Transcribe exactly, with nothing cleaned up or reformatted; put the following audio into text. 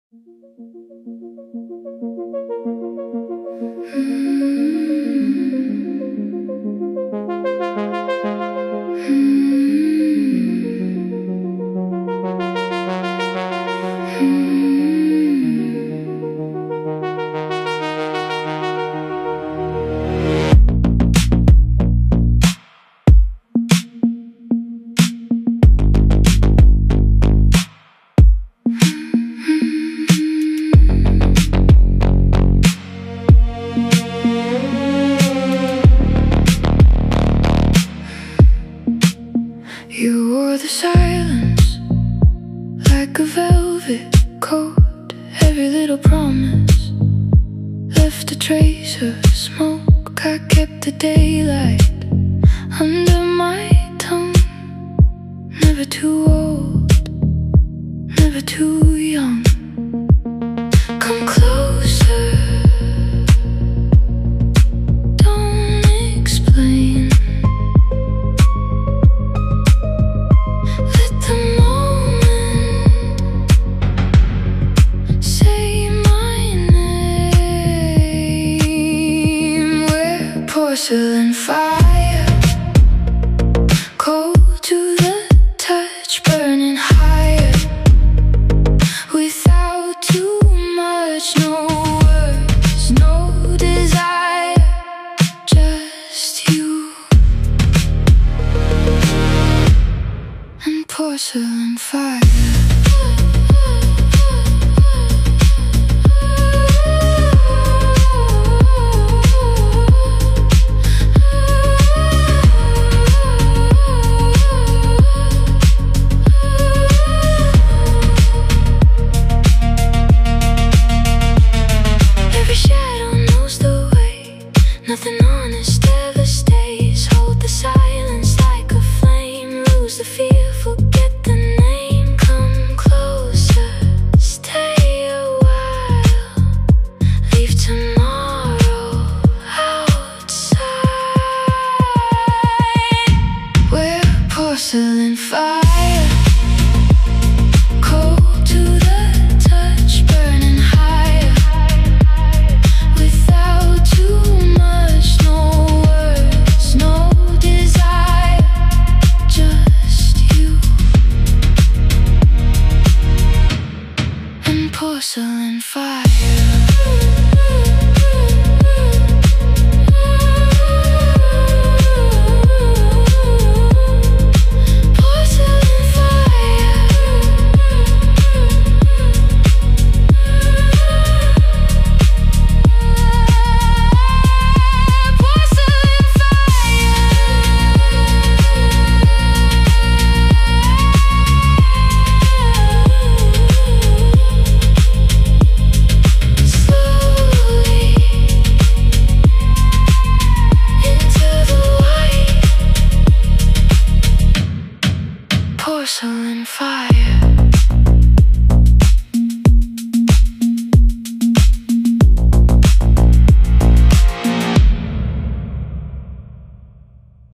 You wore the silence like a velvet coat. Every little promise left a trace of smoke. I kept the daylight under my tongue. Never too old, never too young. Come closer, don't explain. Let the moment say my name. We're porcelain fire, cold to the touch, burning higher, without too much, no words, no desire, just you and porcelain fire. Every shadow knows the way, nothing honest ever stays. Hold the silence like a flame, lose the fear, forget the name. Come closer, stay a while, leave tomorrow outside. We're porcelain fire, cold to the touch, burning higher, without too much, no words, no desire, just you and porcelain fire.